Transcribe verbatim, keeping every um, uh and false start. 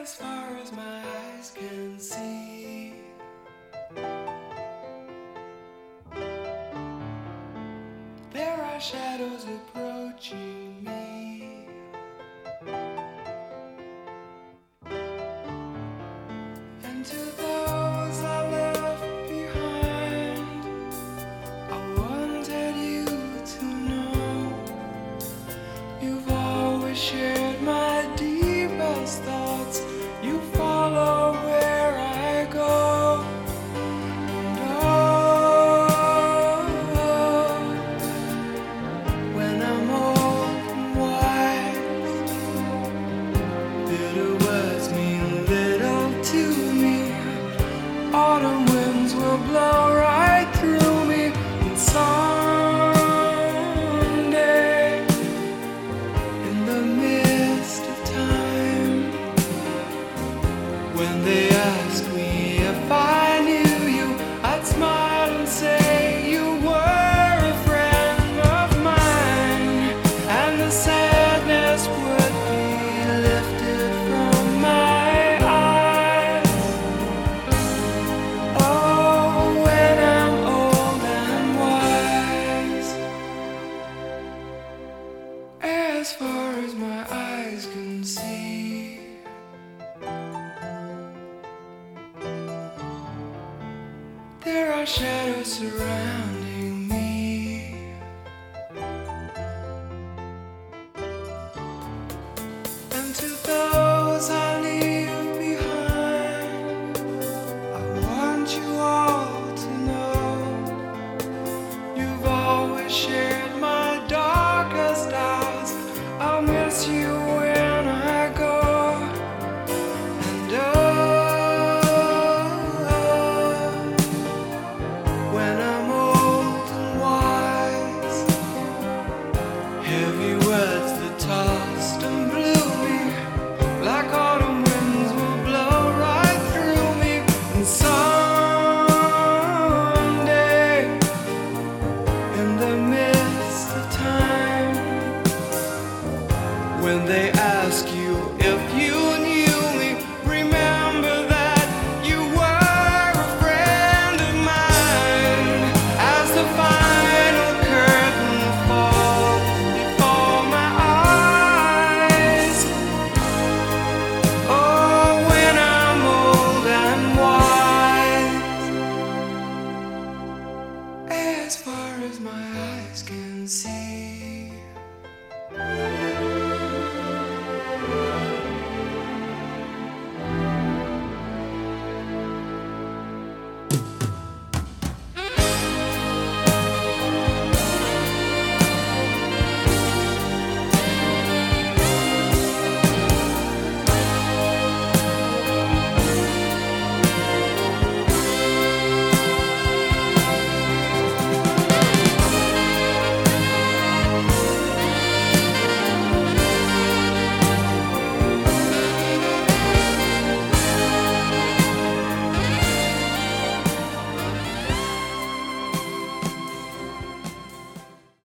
as far as my eyes can see. There are shadows approaching me. And to those I left behind, I wanted you to know you've always shared my deepest thoughts. You follow where I go. And oh, when I'm old and wise, bitter words mean little to me. Autumn winds will blow right through me. And someday, in the midst of time, when they ask me if I knew you, I'd smile and say you were a friend of mine, and the sadness would be lifted from my eyes. Oh, when I'm old and wise, as far as my eyes can see. There are shadows surrounding